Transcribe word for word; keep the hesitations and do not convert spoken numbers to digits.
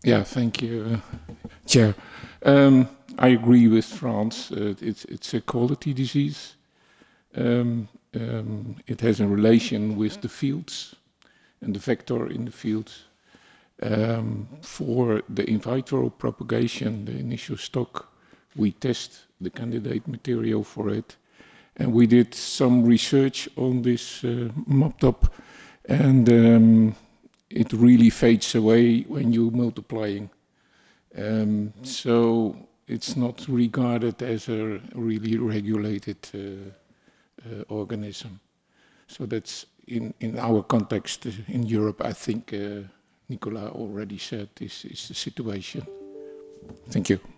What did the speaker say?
Yeah, thank you, Chair. Um, I agree with France. Uh, it's it's a quality disease. Um, um, it has a relation with the fields and the vector in the fields. Um, for the in vitro propagation, the initial stock, we test the candidate material for it. And we did some research on this uh, mop-top, and um, it really fades away when you multiplying. Um, so it's not regarded as a really regulated uh, uh, organism. So that's in, in our context uh, in Europe, I think uh, Nicola already said this is the situation. Thank you.